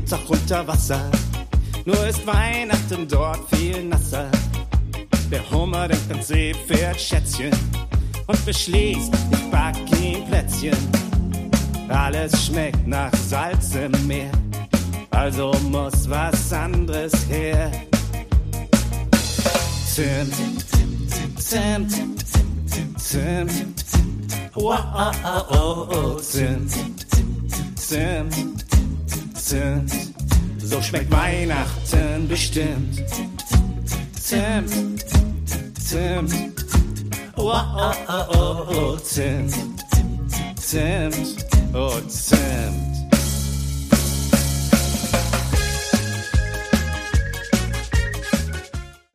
Tag unter Wasser. Nur ist Weihnachten dort viel nasser. Der Hummer denkt an Seepferdschätzchen und beschließt, ich back ihm Plätzchen. Alles schmeckt nach Salz im Meer, also muss was anderes her. Zimt, Zimt, Zimt, wow, Zimt, Zimt, Zimt. So schmeckt Weihnachten bestimmt. Zimt, Zimt, wow, Zimt, Zimt und Zimt.